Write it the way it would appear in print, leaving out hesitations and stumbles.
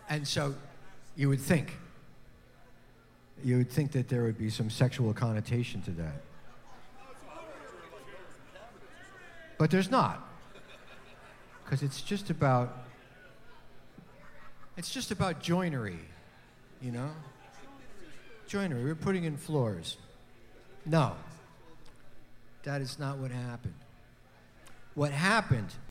And so you would think that there would be some sexual connotation to that. But there's not. Because it's just about joinery, you know? Joinery, we're putting in floors. No, that is not what happened. What happened